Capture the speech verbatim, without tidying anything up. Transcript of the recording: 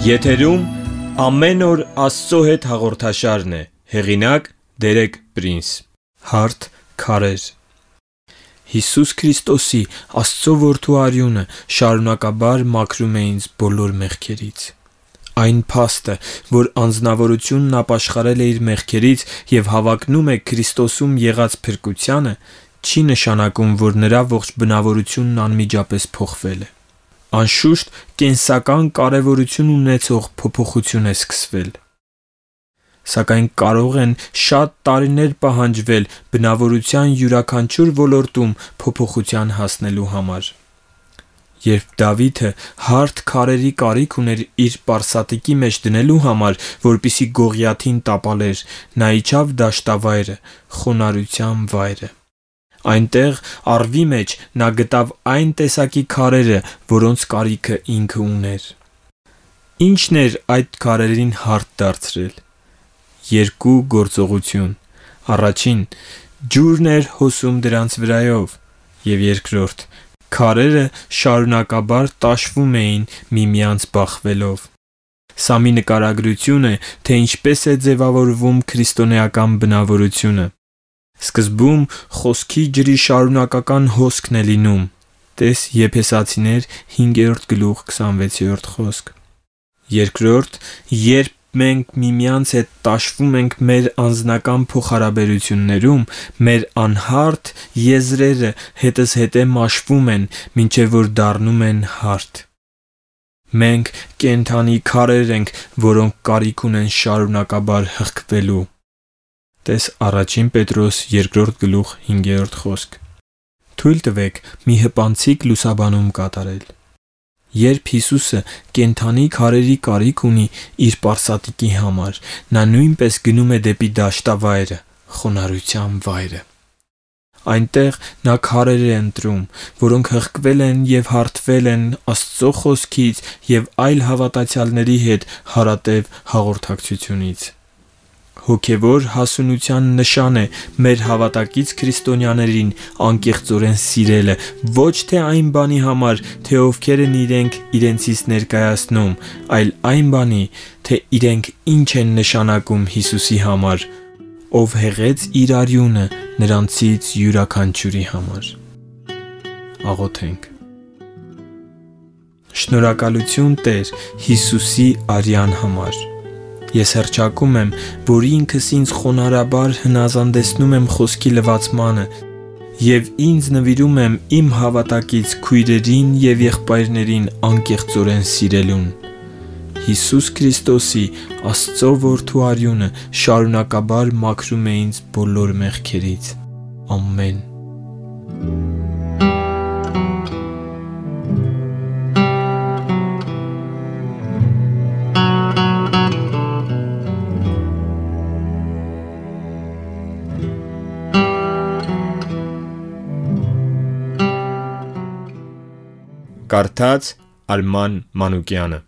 Եթերում ամեն օր Աստծո հետ հաղորդաշարն է, հեղինակ Դերեկ Պրինս, հարթ քարեր։ Հիսուս Քրիստոսի Աստծո որդու արյունը շարունակաբար մաքրում է ինձ բոլոր մեղքերից։ Այն փաստը, որ անձնավորությունն ապաշխարել է իր մեղքերից և հավակնում է Քրիստոսում եղած փրկությանը, չի նշանակում, որ նրա ողջ բնավորությունն անմիջապես փոխվել է։ Անշուշտ, կենսական կարևորություն ունեցող փոփոխություն է սկսվել։ Սակայն կարող են շատ տարիներ պահանջվել բնավորության յուրաքանչյուր ոլորտում փոփոխության հասնելու համար։ Երբ Դավիթը հարթ քարերի կարիք ուներ իր պարսատիկի մեջ դնելու համար, որպեսզի Գողիաթին տապալեր, նա իջավ դաշտավայրը, խոնարհության վայրը։ Այնտեղ առվի մեջ նա գտավ այն տեսակի քարերը, որոնց կարիքը ինքը ուներ։ Ի՞նչն էր այդ քարերին հարթ դարձրել։ Երկու գործողություն։ Առաջին՝ ջուրն էր հոսում դրանց վրայով, և երկրորդ՝ քարերը շարունակաբար տաշվում էին միմյանց բախվելով։ Սա մի նկարագրություն է, թե ինչպես է ձևավորվում քրիստոնեական բնավորությունը։ Սկզբում խոսքի ջրի շարունակական հոսքն է լինում (տես Եփեսացիներ հինգերորդ գլուխ քսանվեցերորդ խոսք)։ Երկրորդ, երբ մենք միմյանց հետ տաշվում ենք մեր անձնական փոխհարաբերություններում, մեր անհարթ եզրերը հետզհետե մաշվում են, մինչև որ դառնում են հարթ։ Մենք կենդանի քարեր ենք, որոնք կարիք ունեն շարունակաբար հղկվելու (տես Ա Պետրոս երկրորդ գլուխ հինգերորդ խոսք)։ Թույլ տվեք մի հպանցիկ լուսաբանում կատարել։ Երբ Հիսուսը կենդանի քարերի կարիք ունի իր պարսատիկի համար, նա նույնպես գնում է դեպի դաշտավայրը, խոնարհության վայրը։ Այնտեղ նա քարեր է ընտրում, որոնք հղկվել են և հարթվել են Աստծո խոսքից և այլ հավատացյալների հետ հարատև հաղորդակցությունից։ Հոգևոր հասունության նշան է մեր հավատակից քրիստոնյաներին անկեղծորեն սիրելը, ոչ թե այն բանի համար, թե ովքեր են իրենք իրենցից ներկայացնում, այլ այն բանի, թե իրենք ինչ են նշանակում Հիսուսի համար, ով հեղեց իր արյունը նրանցից յուրաքանչյուրի համար։ Աղոթենք։ Շնորհակալություն Տեր Հիսուսի արյան համար։ Ես հռչակում եմ, որ ինքս ինձ խոնարհաբար հնազանդեցնում եմ խոսքի լվացմանը և ինձ նվիրում եմ իմ հավատակից քույրերին և եղբայրներին անկեղծորեն սիրելուն։ Հիսուս Քրիստոսի Աստծո որդու արյունը շարունակաբար մաքրում է ինձ բոլոր մեղքերից։ Ամեն։ Կարդաց Արման Մանուկյանը։